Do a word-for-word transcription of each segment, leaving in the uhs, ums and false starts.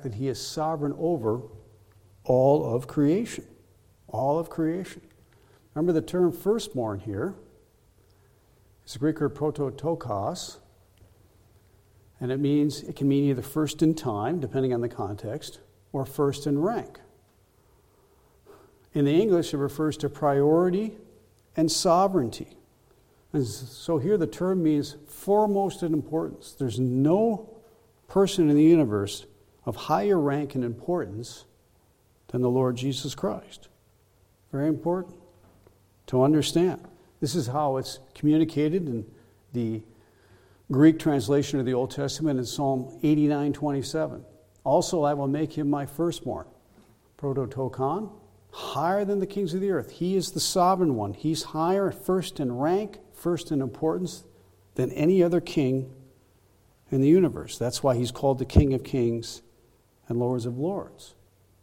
fact that he is sovereign over all of creation. All of creation. Remember the term firstborn here. It's the Greek word prototokos, and it means it can mean either first in time, depending on the context, or first in rank. In the English, it refers to priority and sovereignty. And so here the term means foremost in importance. There's no person in the universe of higher rank and importance than the Lord Jesus Christ. Very important to understand. This is how it's communicated in the Greek translation of the Old Testament in Psalm eighty-nine twenty-seven. Also, I will make him my firstborn. Prototokon, higher than the kings of the earth. He is the sovereign one. He's higher, first in rank, first in importance than any other king in the universe. That's why he's called the King of Kings and Lords of Lords.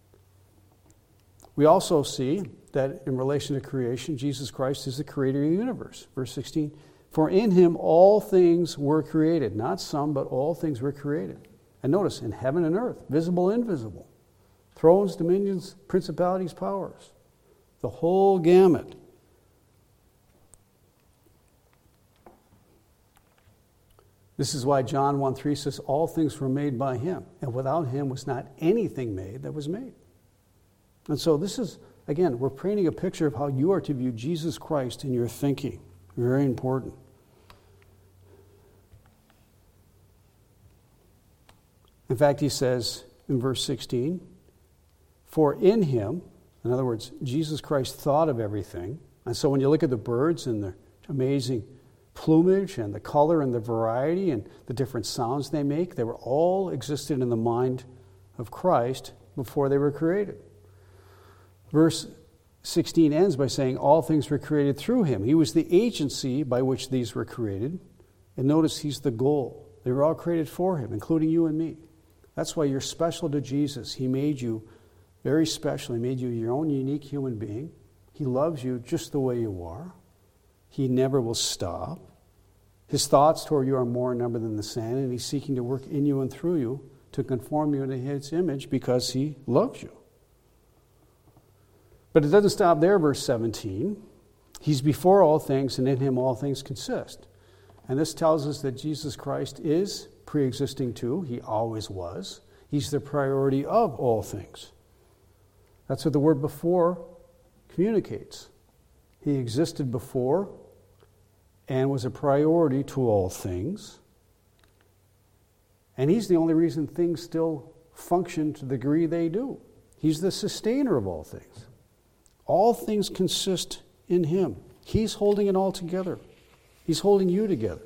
We also see that in relation to creation, Jesus Christ is the creator of the universe. Verse sixteen, for in him all things were created. Not some, but all things were created. And notice, in heaven and earth, visible, invisible, thrones, dominions, principalities, powers, the whole gamut. This is why John one three says, all things were made by him, and without him was not anything made that was made. And so this is, again, we're painting a picture of how you are to view Jesus Christ in your thinking. Very important. In fact, he says in verse sixteen, for in him, in other words, Jesus Christ thought of everything. And so when you look at the birds and their amazing plumage and the color and the variety and the different sounds they make, they were all existed in the mind of Christ before they were created. Verse sixteen ends by saying all things were created through him. He was the agency by which these were created. And notice he's the goal. They were all created for him, including you and me. That's why you're special to Jesus. He made you very special. He made you your own unique human being. He loves you just the way you are. He never will stop. His thoughts toward you are more in number than the sand, and he's seeking to work in you and through you to conform you to his image because he loves you. But it doesn't stop there, verse seventeen. He's before all things, and in him all things consist. And this tells us that Jesus Christ is pre-existing too. He always was. He's the priority of all things. That's what the word before communicates. He existed before and was a priority to all things. And he's the only reason things still function to the degree they do. He's the sustainer of all things. All things consist in him. He's holding it all together. He's holding you together.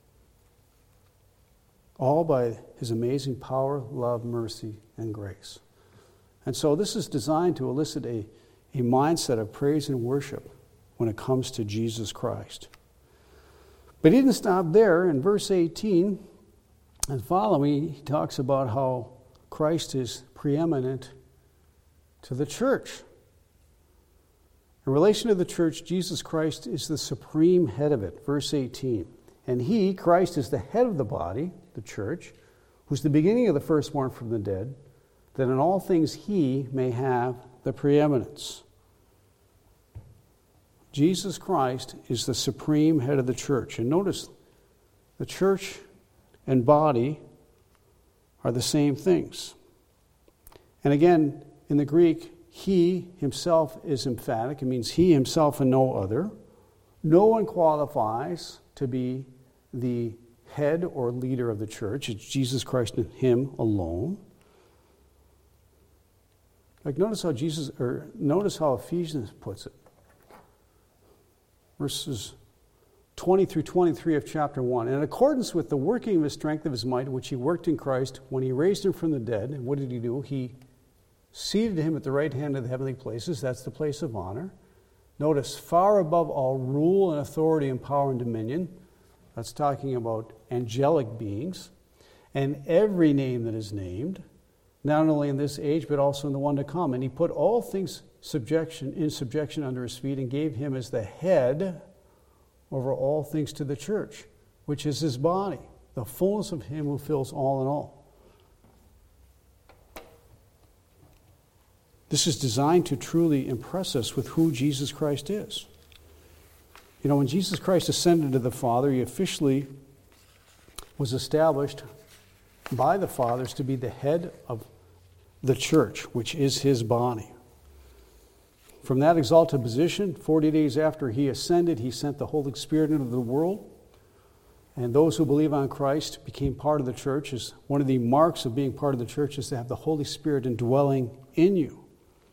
All by his amazing power, love, mercy, and grace. And so this is designed to elicit a, a mindset of praise and worship when it comes to Jesus Christ. But he didn't stop there. In verse eighteen and following, he talks about how Christ is preeminent to the church. In relation to the church, Jesus Christ is the supreme head of it. Verse eighteen. And he, Christ, is the head of the body, the church, who's the beginning of the firstborn from the dead, that in all things he may have the preeminence. Jesus Christ is the supreme head of the church. And notice, the church and body are the same things. And again, in the Greek, he himself is emphatic. It means he himself and no other. No one qualifies to be the head or leader of the church. It's Jesus Christ and him alone. Like notice how Jesus, or notice how Ephesians puts it. Verses twenty through twenty-three of chapter one. In accordance with the working of his strength of his might, which he worked in Christ when he raised him from the dead. And what did he do? He seated him at the right hand of the heavenly places. That's the place of honor. Notice, far above all rule and authority and power and dominion. That's talking about angelic beings. And every name that is named, not only in this age, but also in the one to come. And he put all things subjection in subjection under his feet and gave him as the head over all things to the church, which is his body, the fullness of him who fills all in all. This is designed to truly impress us with who Jesus Christ is. You know, when Jesus Christ ascended to the Father, he officially was established by the fathers to be the head of the church, which is his body. From that exalted position, forty days after he ascended, he sent the Holy Spirit into the world. And those who believe on Christ became part of the church. Is one of the marks of being part of the church is to have the Holy Spirit indwelling in you.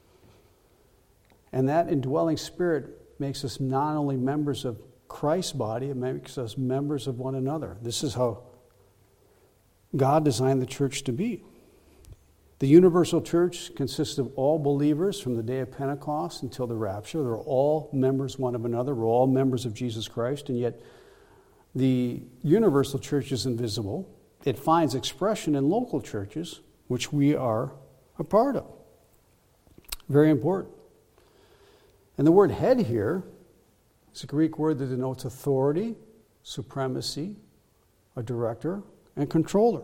And that indwelling Spirit makes us not only members of Christ's body, it makes us members of one another. This is how God designed the church to be. The universal church consists of all believers from the day of Pentecost until the rapture. They're all members one of another. We're all members of Jesus Christ, and yet the universal church is invisible. It finds expression in local churches, which we are a part of. Very important. And the word head here is a Greek word that denotes authority, supremacy, a director, and controller.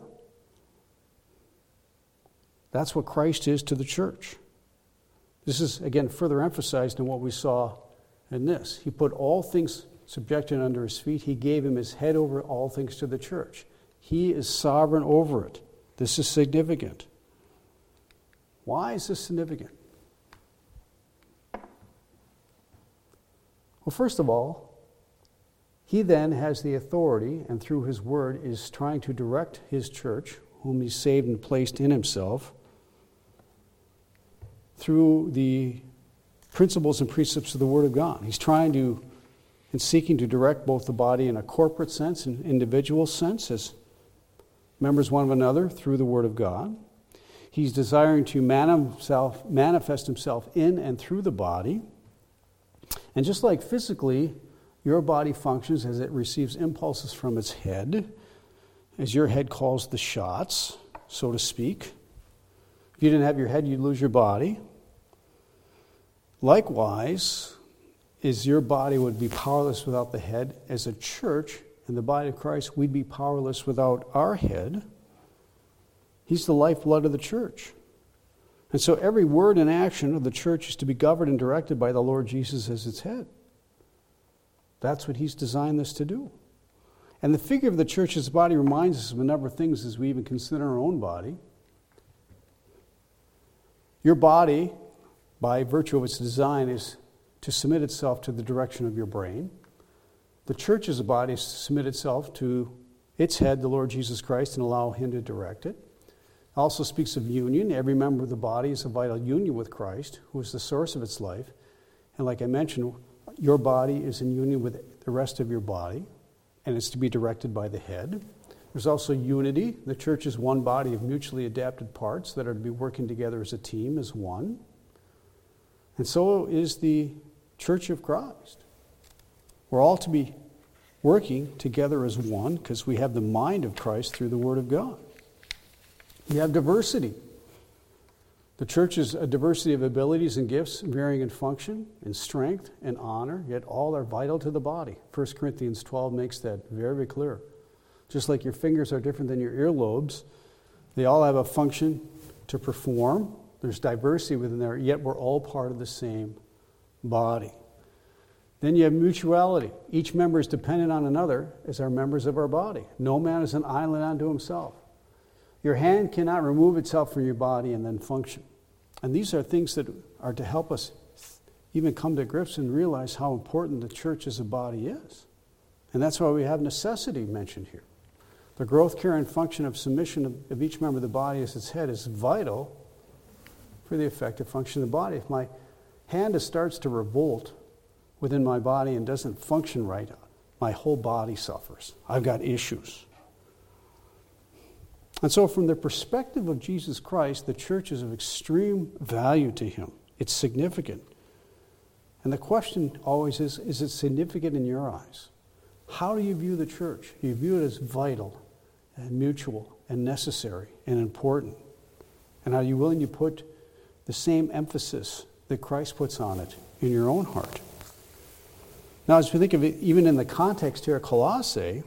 That's what Christ is to the church. This is, again, further emphasized in what we saw in this. He put all things subjected under his feet. He gave him his head over all things to the church. He is sovereign over it. This is significant. Why is this significant? Well, first of all, he then has the authority, and through his word is trying to direct his church, whom he saved and placed in himself, through the principles and precepts of the Word of God. He's trying to and seeking to direct both the body in a corporate sense and individual sense as members one of another through the Word of God. He's desiring to man himself, manifest himself in and through the body. And just like physically, your body functions as it receives impulses from its head, as your head calls the shots, so to speak. If you didn't have your head, you'd lose your body. Likewise, is your body would be powerless without the head. As a church, in the body of Christ, we'd be powerless without our head. He's the lifeblood of the church. And so every word and action of the church is to be governed and directed by the Lord Jesus as its head. That's what he's designed this to do. And the figure of the church as a body reminds us of a number of things as we even consider our own body. Your body, by virtue of its design, is to submit itself to the direction of your brain. The church as a body is to submit itself to its head, the Lord Jesus Christ, and allow him to direct it. It also speaks of union. Every member of the body is a vital union with Christ, who is the source of its life. And like I mentioned, your body is in union with the rest of your body, and it's to be directed by the head. There's also unity. The church is one body of mutually adapted parts that are to be working together as a team, as one. And so is the church of Christ. We're all to be working together as one because we have the mind of Christ through the Word of God. You have diversity. The church is a diversity of abilities and gifts varying in function, in strength, and honor, yet all are vital to the body. First Corinthians twelve makes that very, very clear. Just like your fingers are different than your earlobes, they all have a function to perform. There's diversity within there, yet we're all part of the same body. Then you have mutuality. Each member is dependent on another as our members of our body. No man is an island unto himself. Your hand cannot remove itself from your body and then function. And these are things that are to help us even come to grips and realize how important the church as a body is. And that's why we have necessity mentioned here. The growth, care, and function of submission of, of each member of the body as its head is vital for the effective function of the body. If my hand starts to revolt within my body and doesn't function right, my whole body suffers. I've got issues. And so from the perspective of Jesus Christ, the church is of extreme value to him. It's significant. And the question always is, is it significant in your eyes? How do you view the church? Do you view it as vital and mutual and necessary and important? And are you willing to put the same emphasis that Christ puts on it in your own heart? Now, as we think of it, even in the context here at Colossae,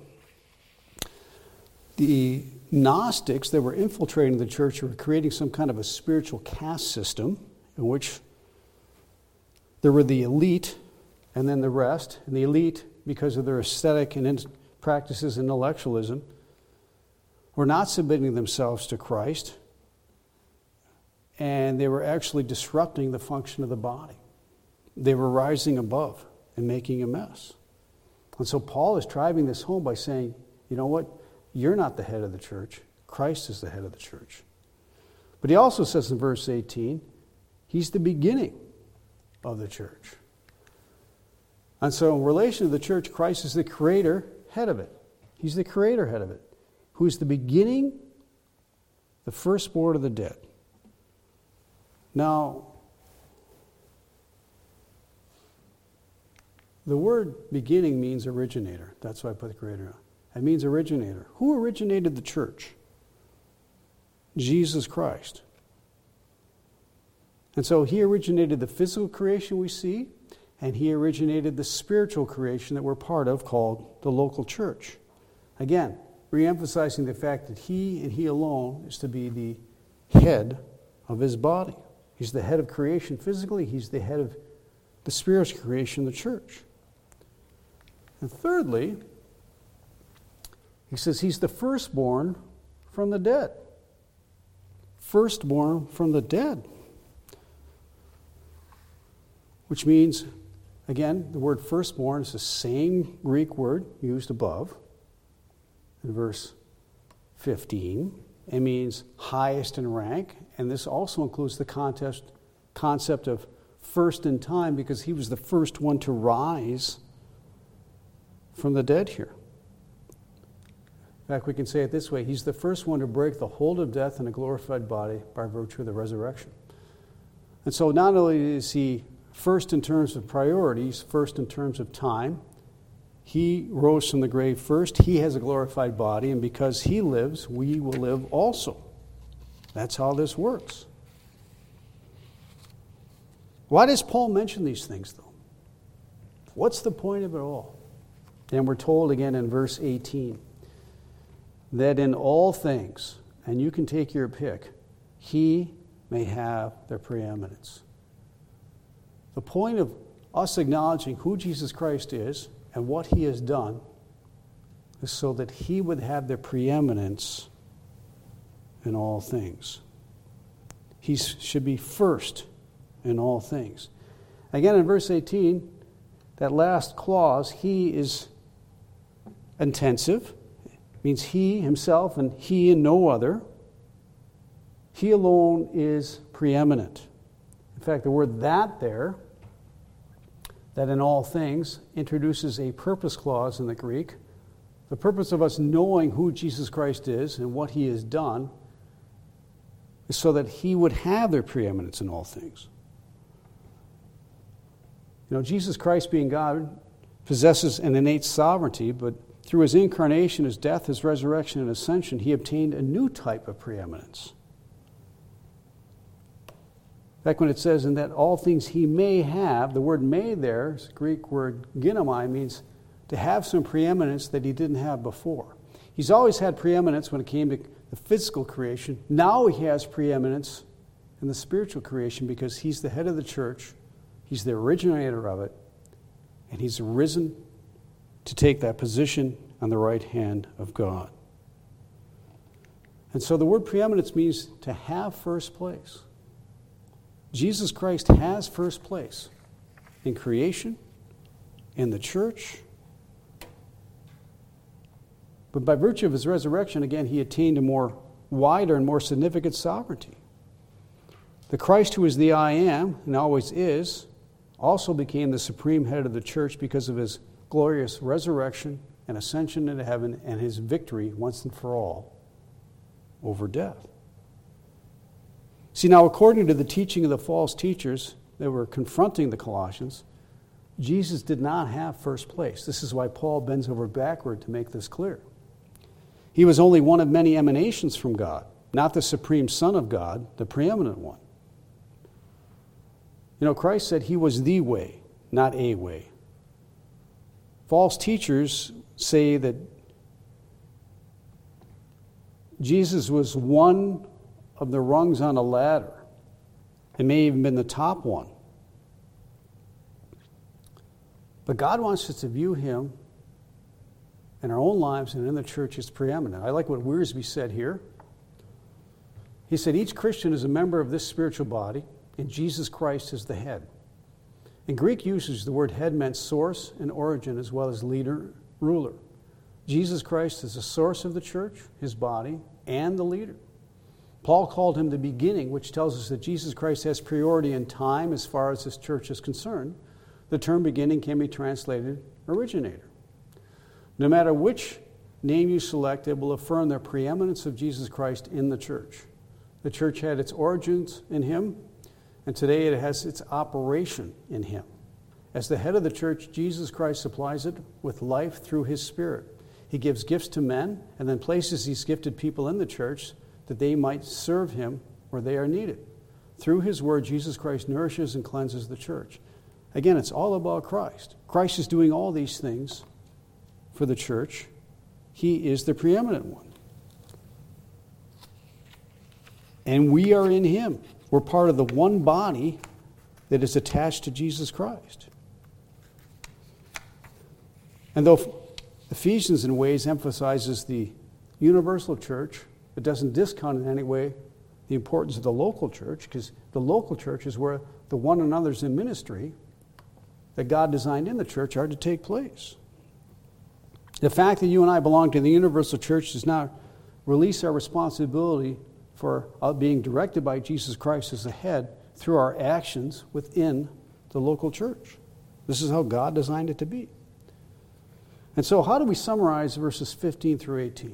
the Gnostics that were infiltrating the church were creating some kind of a spiritual caste system. in which there were the elite and then the rest. And the elite, because of their aesthetic and in- practices and intellectualism, were not submitting themselves to Christ, and they were actually disrupting the function of the body. They were rising above and making a mess. And so Paul is driving this home by saying, you know what? You're not the head of the church. Christ is the head of the church. But he also says in verse eighteen, he's the beginning of the church. And so in relation to the church, Christ is the creator, head of it. He's the creator, head of it, who is the beginning, the firstborn of the dead. Now, the word beginning means originator. That's why I put the creator on. It means originator. Who originated the church? Jesus Christ. And so he originated the physical creation we see, and he originated the spiritual creation that we're part of, called the local church. Again, re-emphasizing the fact that he and he alone is to be the head of his body. He's the head of creation physically. He's the head of the spiritual creation, the church. And thirdly, he says he's the firstborn from the dead. Firstborn from the dead. Which means, again, the word firstborn is the same Greek word used above in verse fifteen. It means highest in rank, and this also includes the contest, concept of first in time, because he was the first one to rise from the dead here. In fact, we can say it this way: he's the first one to break the hold of death in a glorified body by virtue of the resurrection. And so not only is he first in terms of priorities, first in terms of time, he rose from the grave first. He has a glorified body, and because he lives, we will live also. That's how this works. Why does Paul mention these things, though? What's the point of it all? And we're told again in verse eighteen that in all things, and you can take your pick, he may have the preeminence. The point of us acknowledging who Jesus Christ is and what he has done is so that he would have the preeminence in all things. He should be first in all things. Again, in verse eighteen, that last clause, he is intensive. It means he himself and he and no other. He alone is preeminent. In fact, the word that there, that in all things, introduces a purpose clause in the Greek. The purpose of us knowing who Jesus Christ is and what he has done is so that he would have their preeminence in all things. You know, Jesus Christ, being God, possesses an innate sovereignty, but through his incarnation, his death, his resurrection, and ascension, he obtained a new type of preeminence. In fact, when it says in that all things he may have, the word may there, the Greek word ginomai, means to have some preeminence that he didn't have before. He's always had preeminence when it came to the physical creation. Now he has preeminence in the spiritual creation because he's the head of the church, he's the originator of it, and he's arisen to take that position on the right hand of God. And so the word preeminence means to have first place. Jesus Christ has first place in creation, in the church. But by virtue of his resurrection, again, he attained a more wider and more significant sovereignty. The Christ who is the I am, and always is, also became the supreme head of the church because of his glorious resurrection and ascension into heaven and his victory once and for all over death. See, now, according to the teaching of the false teachers that were confronting the Colossians, Jesus did not have first place. This is why Paul bends over backward to make this clear. He was only one of many emanations from God, not the supreme Son of God, the preeminent one. You know, Christ said he was the way, not a way. False teachers say that Jesus was one of the rungs on a ladder, It may even been the top one. But God wants us to view him in our own lives and in the church as preeminent. I like what Wiersbe said here. He said, each Christian is a member of this spiritual body, and Jesus Christ is the head. In Greek usage, the word head meant source and origin as well as leader, ruler. Jesus Christ is the source of the church, his body, and the leader. Paul called him the beginning, which tells us that Jesus Christ has priority in time as far as his church is concerned. The term beginning can be translated originator. No matter which name you select, it will affirm the preeminence of Jesus Christ in the church. The church had its origins in him, and today it has its operation in him. As the head of the church, Jesus Christ supplies it with life through his Spirit. He gives gifts to men and then places these gifted people in the church that they might serve him where they are needed. Through his word, Jesus Christ nourishes and cleanses the church. Again, it's all about Christ. Christ is doing all these things for the church. He is the preeminent one. And we are in him. We're part of the one body that is attached to Jesus Christ. And though Ephesians in ways emphasizes the universal church, it doesn't discount in any way the importance of the local church, because the local church is where the one another's in ministry that God designed in the church are to take place. The fact that you and I belong to the universal church does not release our responsibility for being directed by Jesus Christ as the head through our actions within the local church. This is how God designed it to be. And so how do we summarize verses fifteen through eighteen?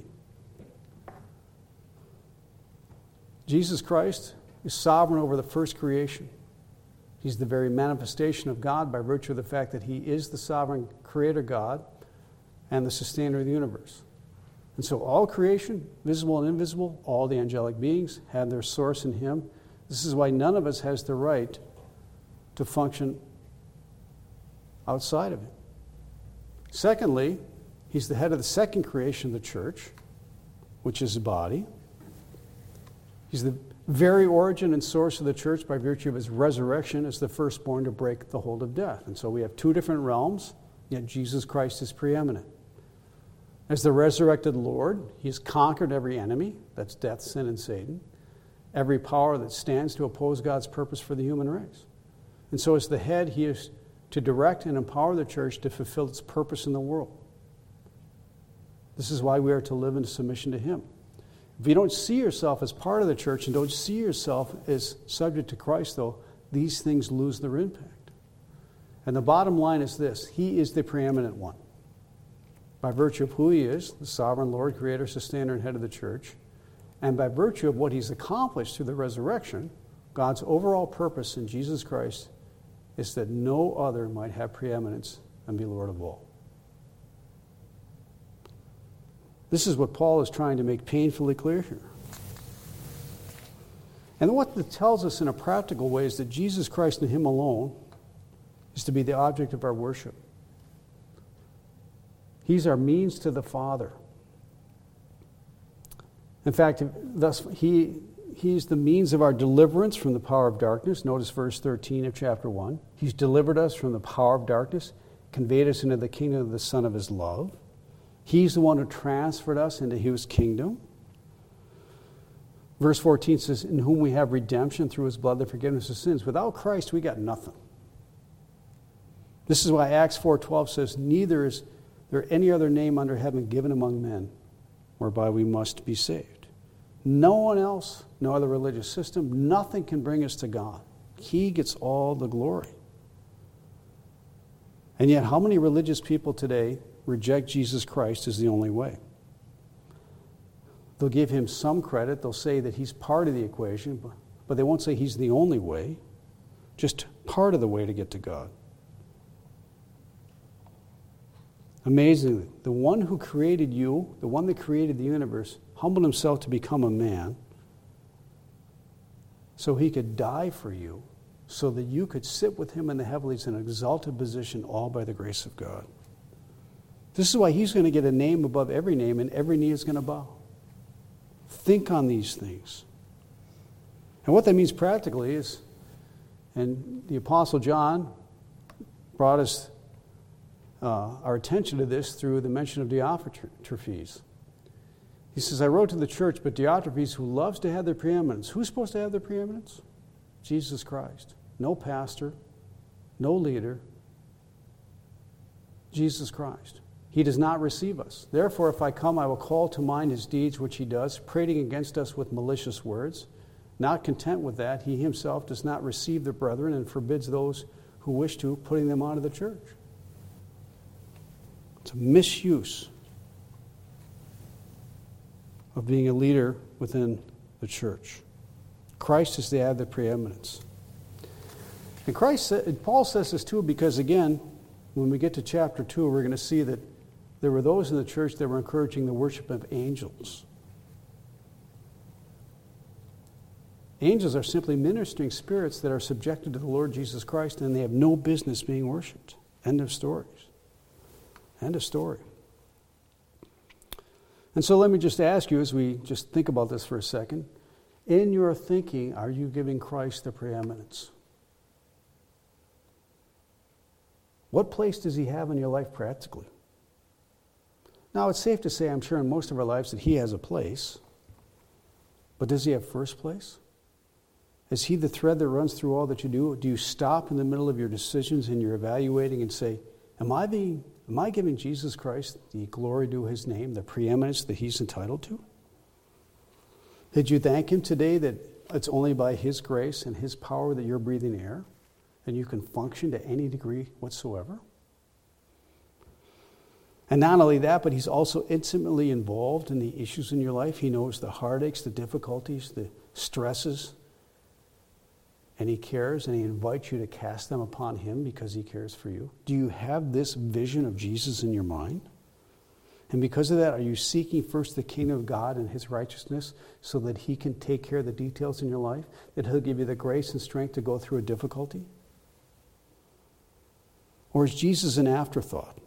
Jesus Christ is sovereign over the first creation. He's the very manifestation of God by virtue of the fact that he is the sovereign creator God and the sustainer of the universe. And so all creation, visible and invisible, all the angelic beings have their source in him. This is why none of us has the right to function outside of him. Secondly, he's the head of the second creation of the church, which is the body. He's the very origin and source of the church by virtue of his resurrection as the firstborn to break the hold of death. And so we have two different realms, yet Jesus Christ is preeminent. As the resurrected Lord, he has conquered every enemy, that's death, sin, and Satan, every power that stands to oppose God's purpose for the human race. And so as the head, he is to direct and empower the church to fulfill its purpose in the world. This is why we are to live in submission to him. If you don't see yourself as part of the church and don't see yourself as subject to Christ, though, these things lose their impact. And the bottom line is this: he is the preeminent one. By virtue of who he is, the sovereign Lord, creator, sustainer, and head of the church, and by virtue of what he's accomplished through the resurrection, God's overall purpose in Jesus Christ is that no other might have preeminence and be Lord of all. This is what Paul is trying to make painfully clear here. And what it tells us in a practical way is that Jesus Christ and him alone is to be the object of our worship. He's our means to the Father. In fact, thus he, he's the means of our deliverance from the power of darkness. Notice verse thirteen of chapter one. He's delivered us from the power of darkness, conveyed us into the kingdom of the Son of his love. He's the one who transferred us into his kingdom. Verse fourteen says, in whom we have redemption through his blood, the forgiveness of sins. Without Christ, we got nothing. This is why Acts four twelve says, neither is there any other name under heaven given among men whereby we must be saved. No one else, no other religious system, nothing can bring us to God. He gets all the glory. And yet, how many religious people today reject Jesus Christ as the only way? They'll give him some credit. They'll say that he's part of the equation, but, but they won't say he's the only way, just part of the way to get to God. Amazingly, the one who created you, the one that created the universe, humbled himself to become a man so he could die for you, so that you could sit with him in the heavens in an exalted position, all by the grace of God. This is why he's going to get a name above every name, and every knee is going to bow. Think on these things. And what that means practically is And the Apostle John brought us uh, our attention to this through the mention of Diotrephes. He says, I wrote to the church, but Diotrephes, who loves to have their preeminence. Who's supposed to have their preeminence? Jesus Christ. No pastor, no leader. Jesus Christ. He does not receive us. Therefore, if I come, I will call to mind his deeds, which he does, prating against us with malicious words. Not content with that, he himself does not receive the brethren and forbids those who wish to, putting them out of the church. It's a misuse of being a leader within the church. Christ is to have the preeminence. And Christ, and Paul says this too because, again, when we get to chapter two, we're going to see that there were those in the church that were encouraging the worship of angels. Angels are simply ministering spirits that are subjected to the Lord Jesus Christ, and they have no business being worshipped. End of stories. End of story. And so let me just ask you, as we just think about this for a second, in your thinking, are you giving Christ the preeminence? What place does he have in your life practically? Now, it's safe to say, I'm sure in most of our lives, that he has a place. But does he have first place? Is he the thread that runs through all that you do? Do you stop in the middle of your decisions and you're evaluating and say, am I being, am I giving Jesus Christ the glory due his name, the preeminence that he's entitled to? Did you thank him today that it's only by his grace and his power that you're breathing air and you can function to any degree whatsoever? And not only that, but he's also intimately involved in the issues in your life. He knows the heartaches, the difficulties, the stresses, and he cares, and he invites you to cast them upon him because he cares for you. Do you have this vision of Jesus in your mind? And because of that, are you seeking first the kingdom of God and his righteousness so that he can take care of the details in your life, that he'll give you the grace and strength to go through a difficulty? Or is Jesus an afterthought?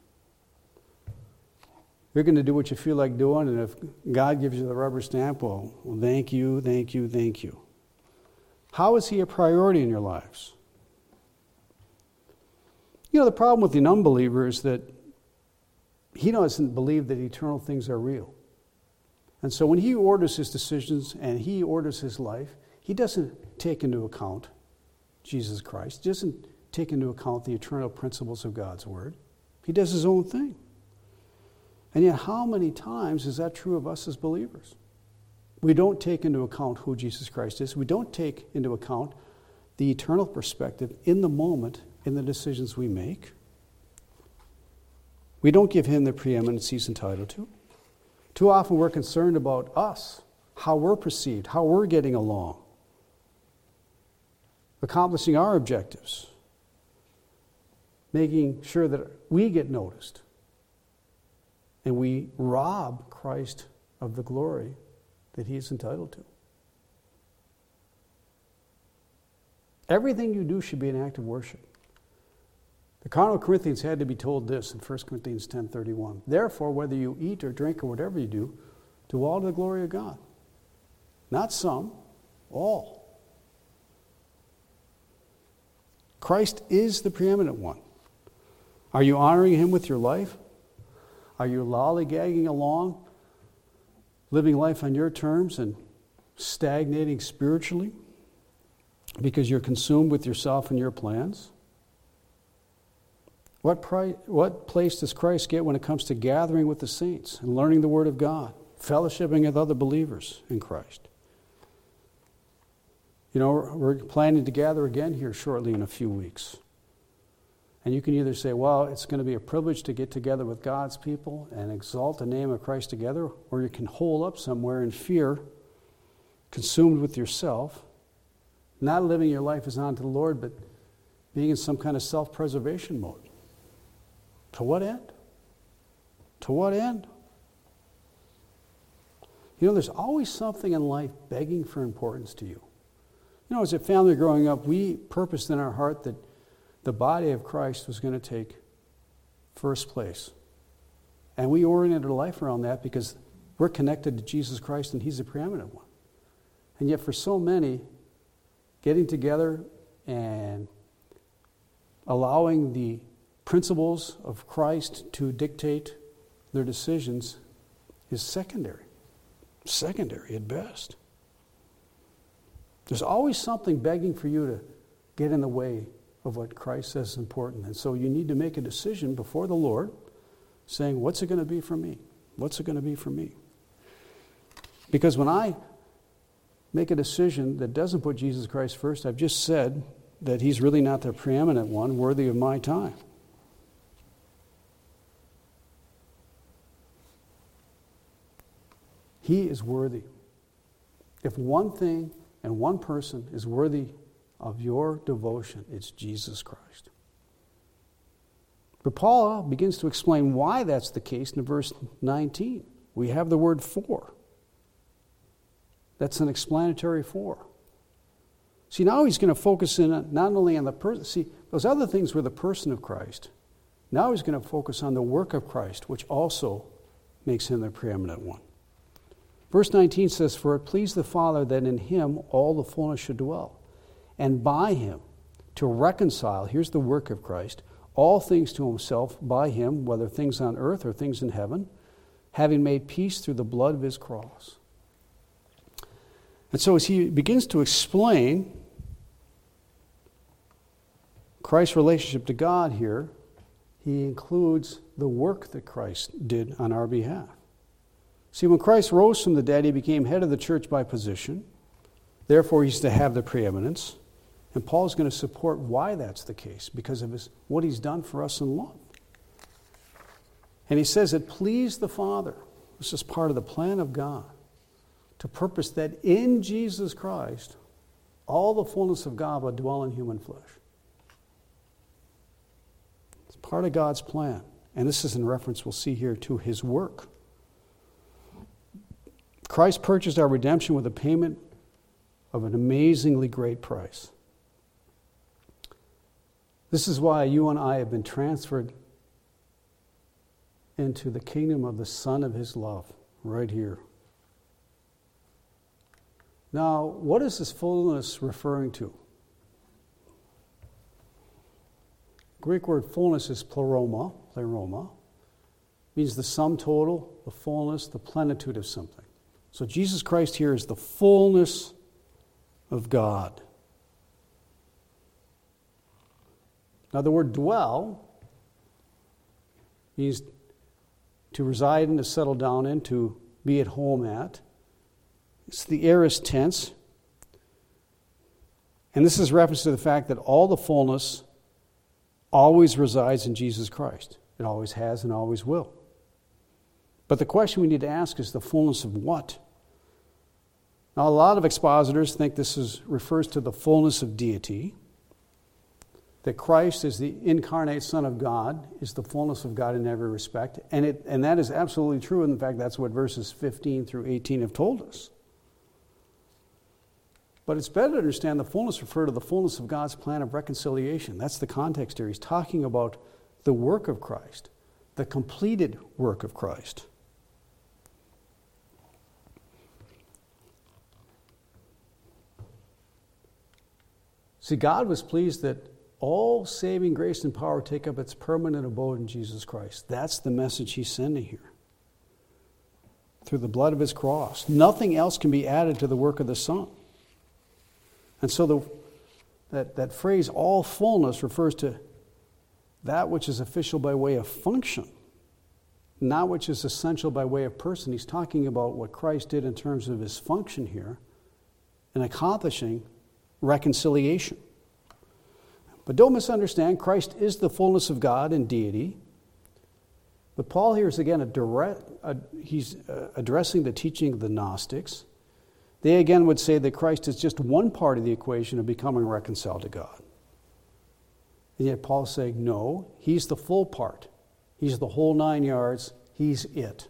You're going to do what you feel like doing, and if God gives you the rubber stamp, well, well thank you, thank you, thank you. How is he a priority in your lives? You know, the problem with the unbeliever is that he doesn't believe that eternal things are real. And so when he orders his decisions and he orders his life, he doesn't take into account Jesus Christ. He doesn't take into account the eternal principles of God's word. He does his own thing. And yet, how many times is that true of us as believers? We don't take into account who Jesus Christ is. We don't take into account the eternal perspective in the moment in the decisions we make. We don't give him the preeminence he's entitled to. Too often we're concerned about us, how we're perceived, how we're getting along, accomplishing our objectives, making sure that we get noticed. And we rob Christ of the glory that he is entitled to. Everything you do should be an act of worship. The carnal Corinthians had to be told this in First Corinthians ten thirty-one. Therefore, whether you eat or drink or whatever you do, do all to the glory of God. Not some, all. Christ is the preeminent one. Are you honoring him with your life? Are you lollygagging along, living life on your terms and stagnating spiritually because you're consumed with yourself and your plans? What, pri- what place does Christ get when it comes to gathering with the saints and learning the Word of God, fellowshipping with other believers in Christ? You know, we're, we're planning to gather again here shortly in a few weeks. And you can either say, well, it's going to be a privilege to get together with God's people and exalt the name of Christ together, or you can hole up somewhere in fear, consumed with yourself, not living your life as unto the Lord, but being in some kind of self-preservation mode. To what end? To what end? You know, there's always something in life begging for importance to you. You know, as a family growing up, we purposed in our heart that the body of Christ was going to take first place. And we oriented our life around that because we're connected to Jesus Christ and he's the preeminent one. And yet for so many, getting together and allowing the principles of Christ to dictate their decisions is secondary. Secondary at best. There's always something begging for you to get in the way of what Christ says is important. And so you need to make a decision before the Lord saying, what's it going to be for me? What's it going to be for me? Because when I make a decision that doesn't put Jesus Christ first, I've just said that he's really not the preeminent one worthy of my time. He is worthy. If one thing and one person is worthy of your devotion, it's Jesus Christ. But Paul begins to explain why that's the case in verse nineteen. We have the word for. That's an explanatory for. See, now he's going to focus in on, not only on the person. See, those other things were the person of Christ. Now he's going to focus on the work of Christ, which also makes him the preeminent one. Verse nineteen says, "For it pleased the Father that in him all the fullness should dwell, and by him to reconcile," here's the work of Christ, "all things to himself by him, whether things on earth or things in heaven, having made peace through the blood of his cross." And so as he begins to explain Christ's relationship to God here, he includes the work that Christ did on our behalf. See, when Christ rose from the dead, he became head of the church by position. Therefore, he's to have the preeminence. And Paul's going to support why that's the case, because of his, what he's done for us in love. And he says it pleased the Father. This is part of the plan of God, to purpose that in Jesus Christ, all the fullness of God would dwell in human flesh. It's part of God's plan. And this is in reference, we'll see here, to his work. Christ purchased our redemption with a payment of an amazingly great price. This is why you and I have been transferred into the kingdom of the Son of his love, right here. Now, what is this fullness referring to? Greek word fullness is pleroma, pleroma. Means the sum total, the fullness, the plenitude of something. So Jesus Christ here is the fullness of God. Now the word dwell means to reside in, to settle down in, to be at home at. It's the aorist tense. And this is reference to the fact that all the fullness always resides in Jesus Christ. It always has and always will. But the question we need to ask is the fullness of what? Now, a lot of expositors think this is, refers to the fullness of deity, that Christ is the incarnate Son of God, is the fullness of God in every respect. And, it, and that is absolutely true. In fact, that's what verses fifteen through eighteen have told us. But it's better to understand the fullness refer to the fullness of God's plan of reconciliation. That's the context here. He's talking about the work of Christ, the completed work of Christ. See, God was pleased that all saving grace and power take up its permanent abode in Jesus Christ. That's the message he's sending here. Through the blood of his cross. Nothing else can be added to the work of the Son. And so the, that, that phrase, all fullness, refers to that which is official by way of function, not which is essential by way of person. He's talking about what Christ did in terms of his function here in accomplishing reconciliation. But don't misunderstand, Christ is the fullness of God in deity. But Paul here is again a direct, a, he's uh, addressing the teaching of the Gnostics. They again would say that Christ is just one part of the equation of becoming reconciled to God. And yet Paul's saying, no, he's the full part. He's the whole nine yards. He's it.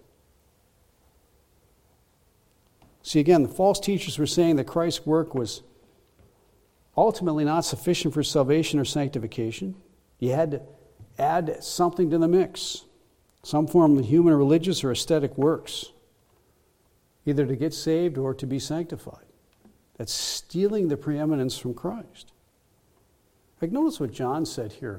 See, again, the false teachers were saying that Christ's work was ultimately not sufficient for salvation or sanctification. You had to add something to the mix, some form of human religious or aesthetic works, either to get saved or to be sanctified. That's stealing the preeminence from Christ. Like, notice what John said here.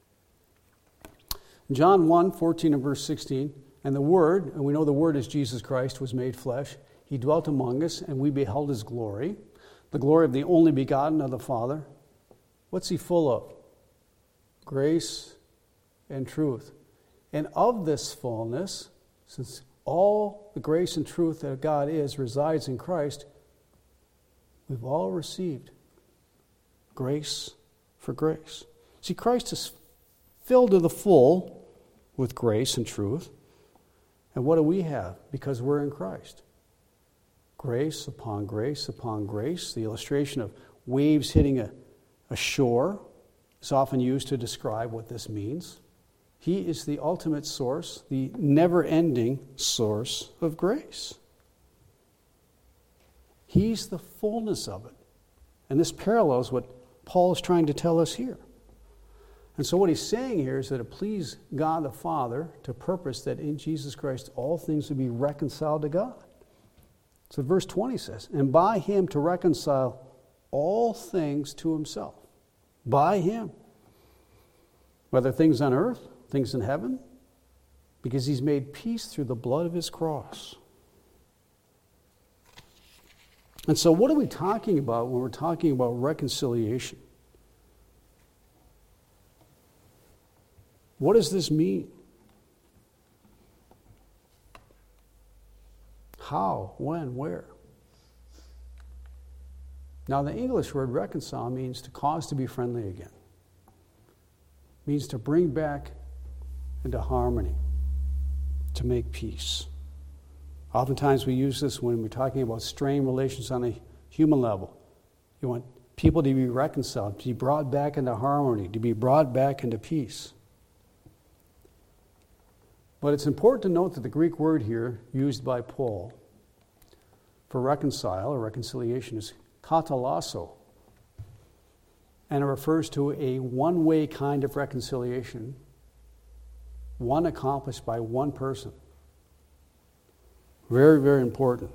John one, fourteen and verse sixteen, and the Word, and we know the Word is Jesus Christ, was made flesh. He dwelt among us, and we beheld his glory, the glory of the only begotten of the Father. What's he full of? Grace and truth. And of this fullness, since all the grace and truth that God is resides in Christ, we've all received grace for grace. See, Christ is filled to the full with grace and truth. And what do we have? Because we're in Christ. Grace upon grace upon grace. The illustration of waves hitting a, a shore is often used to describe what this means. He is the ultimate source, the never-ending source of grace. He's the fullness of it. And this parallels what Paul is trying to tell us here. And so what he's saying here is that it pleased God the Father to purpose that in Jesus Christ all things would be reconciled to God. So verse twenty says, and by him to reconcile all things to himself. By him. Whether things on earth, things in heaven, because he's made peace through the blood of his cross. And so what are we talking about when we're talking about reconciliation? What does this mean? How, when, where? Now, the English word reconcile means to cause to be friendly again. It means to bring back into harmony, to make peace. Oftentimes we use this when we're talking about strained relations on a human level. You want people to be reconciled, to be brought back into harmony, to be brought back into peace. But it's important to note that the Greek word here used by Paul for reconcile or reconciliation is katalasso. And it refers to a one-way kind of reconciliation, one accomplished by one person. Very, very important.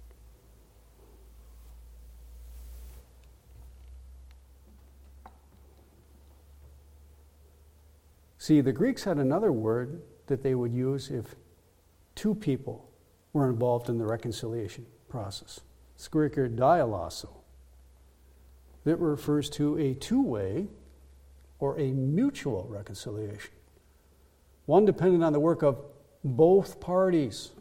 See, the Greeks had another word that they would use if two people were involved in the reconciliation process. It's Greek word dialasso. That refers to a two-way or a mutual reconciliation. One dependent on the work of both parties.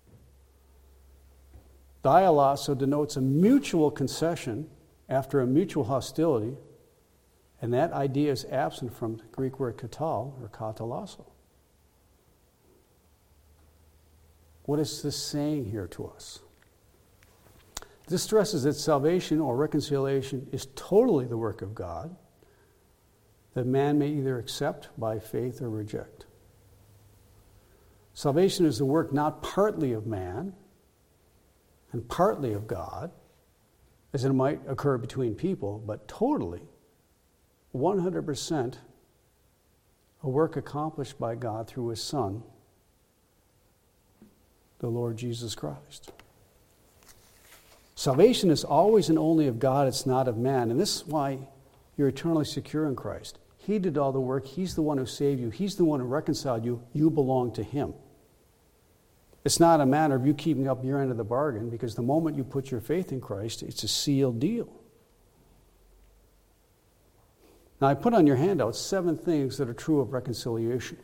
Dialasso denotes a mutual concession after a mutual hostility, and that idea is absent from the Greek word katal or katalasso. What is this saying here to us? This stresses that salvation or reconciliation is totally the work of God, that man may either accept by faith or reject. Salvation is the work not partly of man and partly of God, as it might occur between people, but totally, one hundred percent a work accomplished by God through his Son, the Lord Jesus Christ. Salvation is always and only of God, it's not of man. And this is why you're eternally secure in Christ. He did all the work. He's the one who saved you. He's the one who reconciled you. You belong to him. It's not a matter of you keeping up your end of the bargain, because the moment you put your faith in Christ, it's a sealed deal. Now, I put on your handout seven things that are true of reconciliation.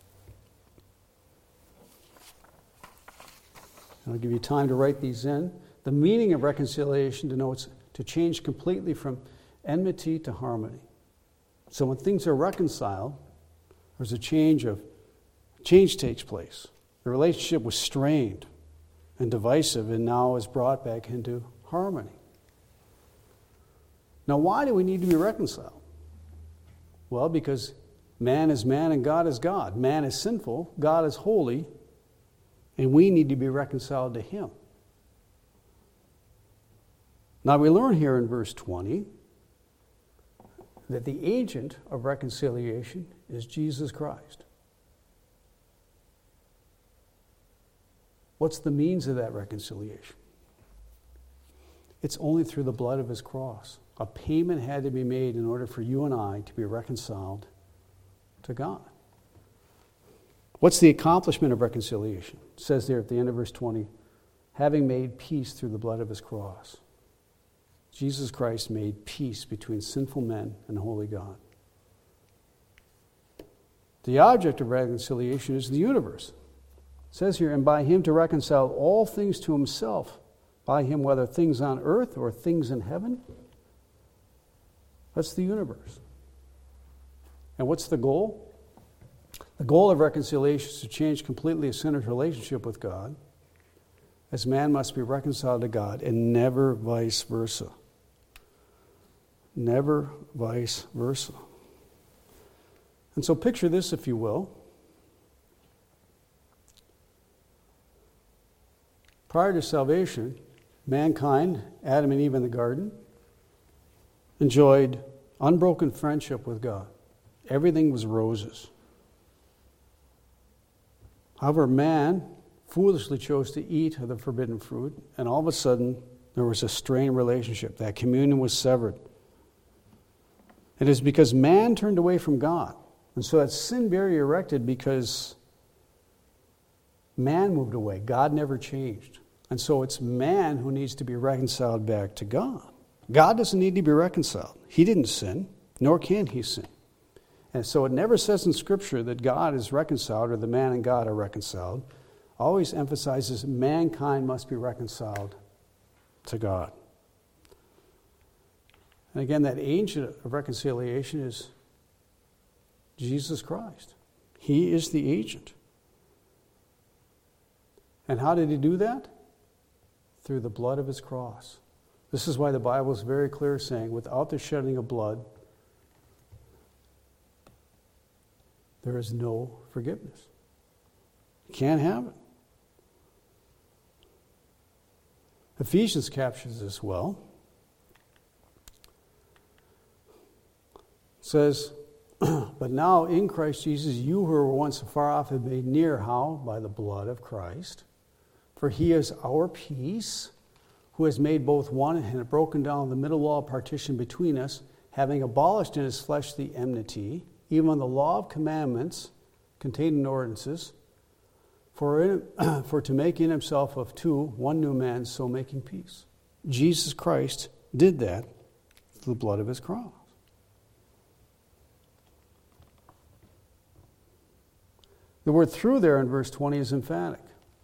I'll give you time to write these in. The meaning of reconciliation denotes to change completely from enmity to harmony. So when things are reconciled, there's a change of change takes place. The relationship was strained and divisive and now is brought back into harmony. Now, why do we need to be reconciled? Well, because man is man and God is God. Man is sinful, God is holy, and we need to be reconciled to him. Now we learn here in verse twenty that the agent of reconciliation is Jesus Christ. What's the means of that reconciliation? It's only through the blood of his cross. A payment had to be made in order for you and I to be reconciled to God. What's the accomplishment of reconciliation? It says there at the end of verse twenty, having made peace through the blood of his cross. Jesus Christ made peace between sinful men and holy God. The object of reconciliation is the universe. It says here, and by him to reconcile all things to himself, by him whether things on earth or things in heaven. That's the universe. And what's the goal? The goal of reconciliation is to change completely a sinner's relationship with God, as man must be reconciled to God, and never vice versa. Never vice versa. And so picture this, if you will. Prior to salvation, mankind, Adam and Eve in the garden, enjoyed unbroken friendship with God. Everything was roses. However, man foolishly chose to eat of the forbidden fruit, and all of a sudden there was a strained relationship. That communion was severed. It is because man turned away from God. And so that sin barrier erected because man moved away. God never changed. And so it's man who needs to be reconciled back to God. God doesn't need to be reconciled. He didn't sin, nor can he sin. And so it never says in Scripture that God is reconciled or the man and God are reconciled. It always emphasizes mankind must be reconciled to God. And again, that agent of reconciliation is Jesus Christ. He is the agent. And how did he do that? Through the blood of his cross. This is why the Bible is very clear, saying, without the shedding of blood, there is no forgiveness. You can't have it. Ephesians captures this well. It says, but now in Christ Jesus, you who were once afar off have been made near. How? By the blood of Christ. For he is our peace, who has made both one and had broken down the middle wall partition between us, having abolished in his flesh the enmity, even the law of commandments contained in ordinances, for, in, for to make in himself of two one new man, so making peace. Jesus Christ did that through the blood of his cross. The word through there in verse twenty is emphatic.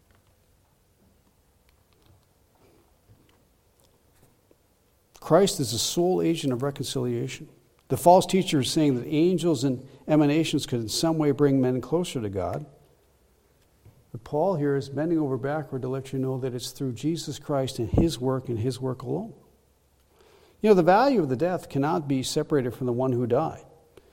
Christ is the sole agent of reconciliation. The false teacher is saying that angels and emanations could in some way bring men closer to God. But Paul here is bending over backward to let you know that it's through Jesus Christ and his work and his work alone. You know, the value of the death cannot be separated from the one who died.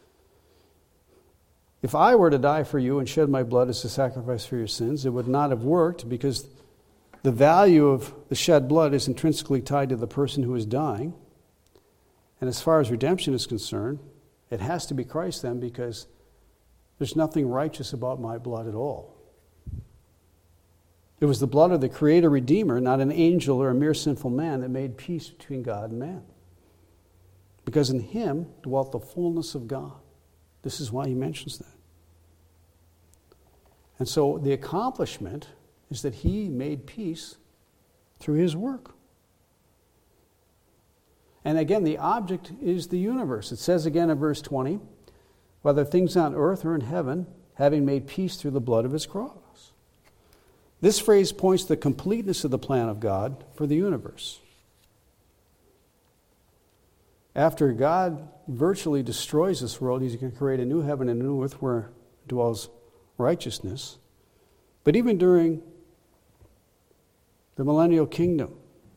If I were to die for you and shed my blood as a sacrifice for your sins, it would not have worked, because the value of the shed blood is intrinsically tied to the person who is dying. And as far as redemption is concerned, it has to be Christ then, because there's nothing righteous about my blood at all. It was the blood of the Creator Redeemer, not an angel or a mere sinful man, that made peace between God and man. Because in him dwelt the fullness of God. This is why he mentions that. And so the accomplishment is that he made peace through his work. And again, the object is the universe. It says again in verse twenty, whether things on earth or in heaven, having made peace through the blood of his cross. This phrase points to the completeness of the plan of God for the universe. After God virtually destroys this world, he's going to create a new heaven and a new earth where dwells righteousness. But even during the millennial kingdom,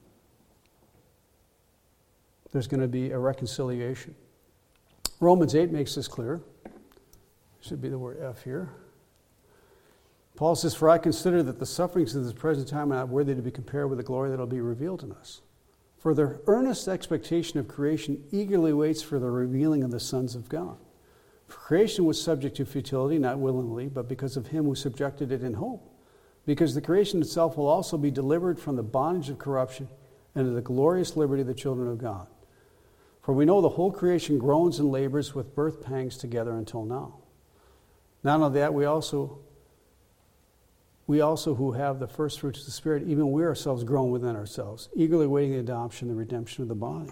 there's going to be a reconciliation. Romans eight makes this clear. Should be the word F here. Paul says, for I consider that the sufferings of this present time are not worthy to be compared with the glory that will be revealed in us. For the earnest expectation of creation eagerly waits for the revealing of the sons of God. For creation was subject to futility, not willingly, but because of him who subjected it in hope. Because the creation itself will also be delivered from the bondage of corruption into the glorious liberty of the children of God. For we know the whole creation groans and labors with birth pangs together until now. Not only that, we also, we also who have the first fruits of the Spirit, even we ourselves groan within ourselves, eagerly waiting the adoption, the redemption of the body.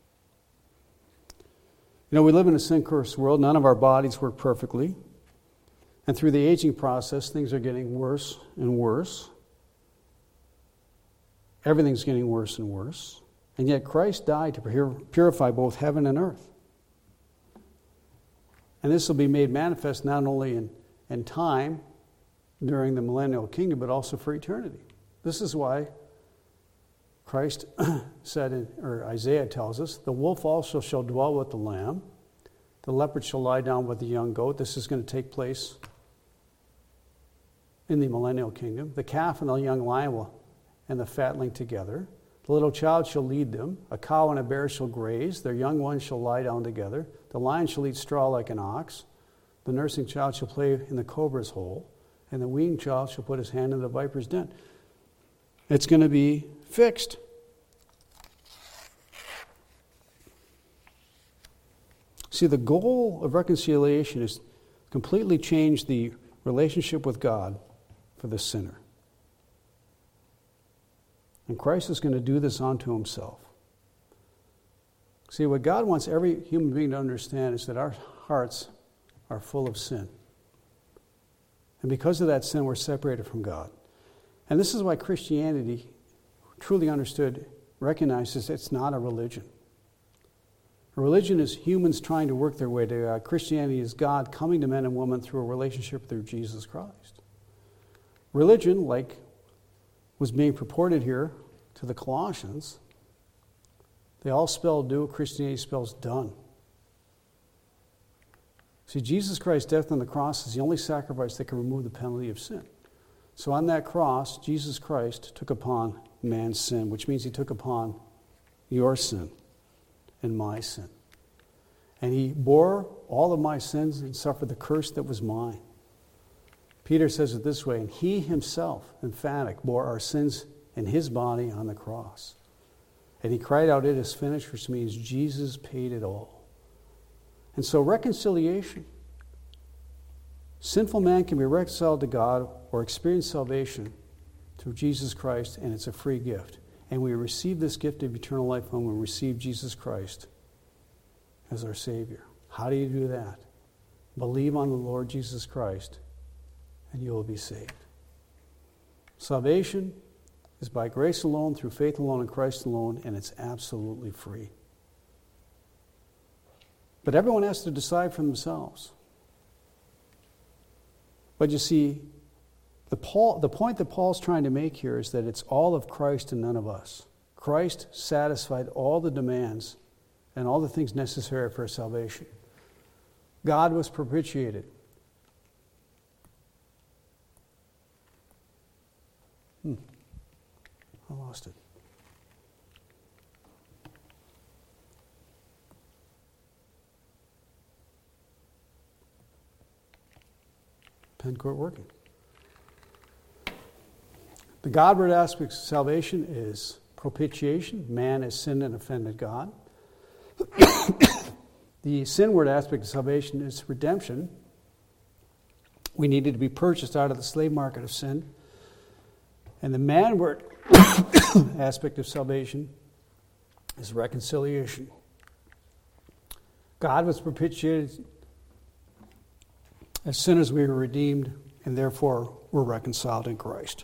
You know, we live in a sin-cursed world. None of our bodies work perfectly. And through the aging process, things are getting worse and worse. Everything's getting worse and worse. And yet Christ died to purify both heaven and earth. And this will be made manifest not only in, in time during the millennial kingdom, but also for eternity. This is why Christ said, in, or Isaiah tells us, the wolf also shall dwell with the lamb. The leopard shall lie down with the young goat. This is going to take place in the millennial kingdom. The calf and the young lion will, and the fatling together. The little child shall lead them. A cow and a bear shall graze. Their young ones shall lie down together. The lion shall eat straw like an ox. The nursing child shall play in the cobra's hole. And the weaned child shall put his hand in the viper's den. It's going to be fixed. See, the goal of reconciliation is to completely change the relationship with God for the sinner. And Christ is going to do this unto himself. See, what God wants every human being to understand is that our hearts are full of sin. And because of that sin, we're separated from God. And this is why Christianity, truly understood, recognizes it's not a religion. A religion is humans trying to work their way to God. Christianity is God coming to men and women through a relationship through Jesus Christ. Religion, like was being purported here to the Colossians, they all spell do. Christianity spells done. See, Jesus Christ's death on the cross is the only sacrifice that can remove the penalty of sin. So on that cross, Jesus Christ took upon man's sin, which means he took upon your sin and my sin. And he bore all of my sins and suffered the curse that was mine. Peter says it this way, and he himself, emphatic, bore our sins in his body on the cross. And he cried out, it is finished, which means Jesus paid it all. And so reconciliation. Sinful man can be reconciled to God or experience salvation through Jesus Christ, and it's a free gift. And we receive this gift of eternal life when we receive Jesus Christ as our Savior. How do you do that? Believe on the Lord Jesus Christ, and you will be saved. Salvation is by grace alone, through faith alone, in Christ alone, and it's absolutely free. But everyone has to decide for themselves. But you see, the, Paul, the point that Paul's trying to make here is that it's all of Christ and none of us. Christ satisfied all the demands and all the things necessary for salvation. God was propitiated. Hmm. I lost it. Pen quit working. The Godward aspect of salvation is propitiation. Man has sinned and offended God. The sinward aspect of salvation is redemption. We needed to be purchased out of the slave market of sin. And the manward aspect of salvation is reconciliation. God was propitiated. As sinners we were redeemed, and therefore were reconciled in Christ.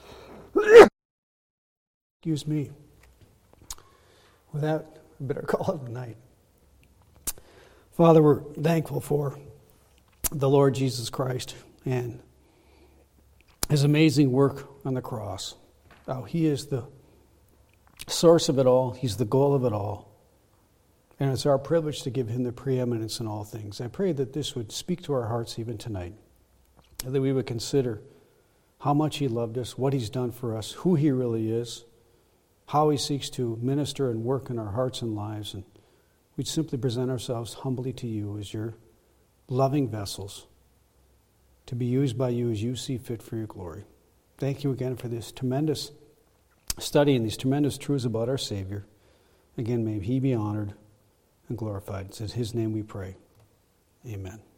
Excuse me. With that, I better call it a night. Father, we're thankful for the Lord Jesus Christ and his amazing work on the cross. Oh, he is the source of it all. He's the goal of it all. And it's our privilege to give him the preeminence in all things. I pray that this would speak to our hearts even tonight, that we would consider how much he loved us, what he's done for us, who he really is, how he seeks to minister and work in our hearts and lives. And we'd simply present ourselves humbly to you as your loving vessels to be used by you as you see fit for your glory. Thank you again for this tremendous study and these tremendous truths about our Savior. Again, may he be honored and glorified. It's in his name we pray. Amen.